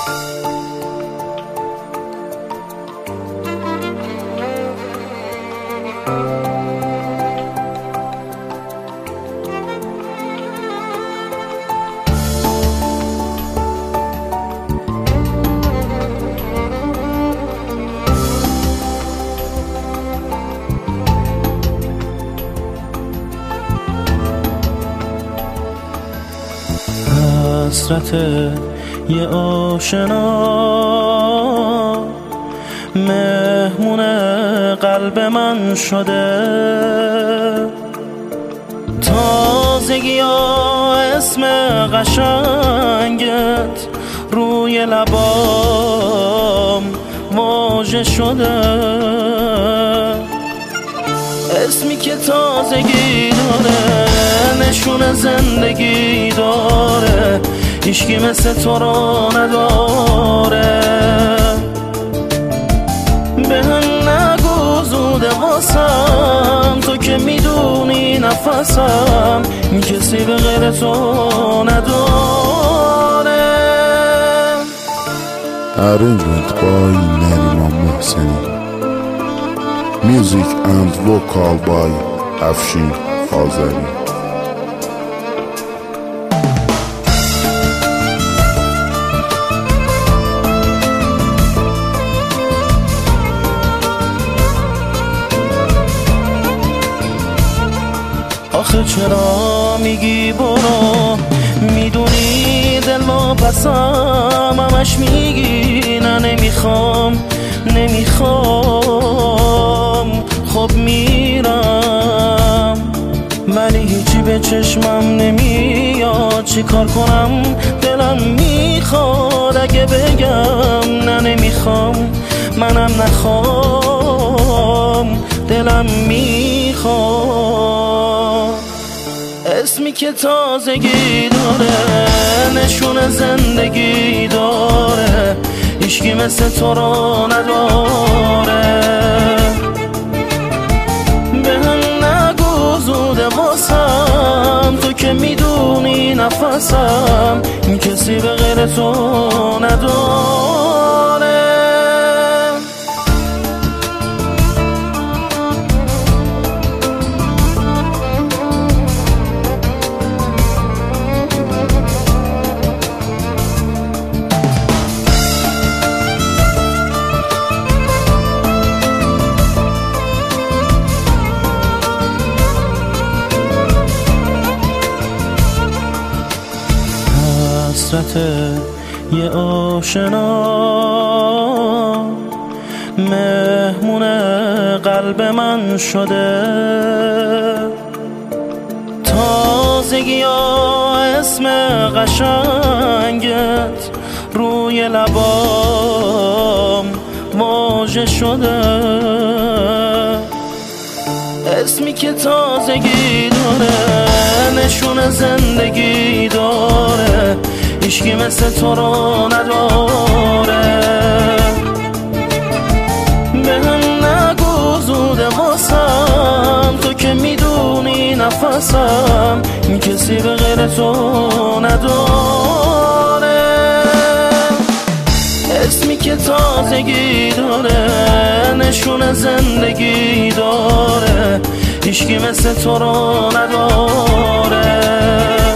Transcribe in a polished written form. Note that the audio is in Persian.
حسرت یه آشنا مهمون قلب من شده، تازگی ها اسم قشنگت روی لبام واژه شده، اسمی که تازگی داره نشون زندگی داره، هیچکی مثل تو رو نداره. به هم نگو زوده واسم، تو که میدونی نفسم کسی به غیر تو نداره. Arrangement by Neriman Mohseni. Music and vocal by Afshin Azeri. آخه چرا میگی برو، میدونی دل واپسم، همش میگی نه نمیخوام خب میرم، ولی هیچی به چشمم نمیاد، چی کار کنم دلم میخواد اگه بگم نه نمیخوام، منم نخوام دلم میخواد. اسمی که تازگی داره نشون زندگی داره، هیچکی مثل تو رو نداره. به هم نگو زوده واسم، تو که میدونی نفسم کسی به غیر تو نداره. حسرت یه آشنا مهمون قلب من شده، تازگی ها اسم قشنگت روی لبام واژه شده، اسمی که تازگی داره نشون زندگی داره، هیچکی مثل تو رو نداره. به هم نگو زوده واسم، تو که میدونی نفسم کسی به غیر تو نداره. اسمی که تازگی داره نشون زندگی داره، هیچکی مثل تو رو نداره.